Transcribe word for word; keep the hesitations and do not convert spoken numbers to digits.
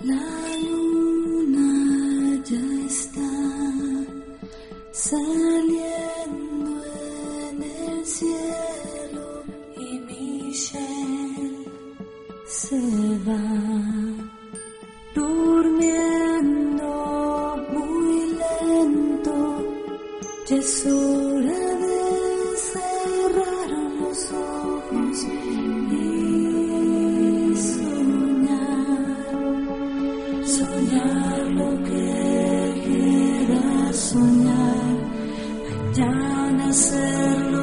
La luna ya está saliendo en el cielo y Michelle se va durmiendo muy lento. Ya es hora de cerrar los ojos y soñar lo que quieras soñar, mañana hacerlo.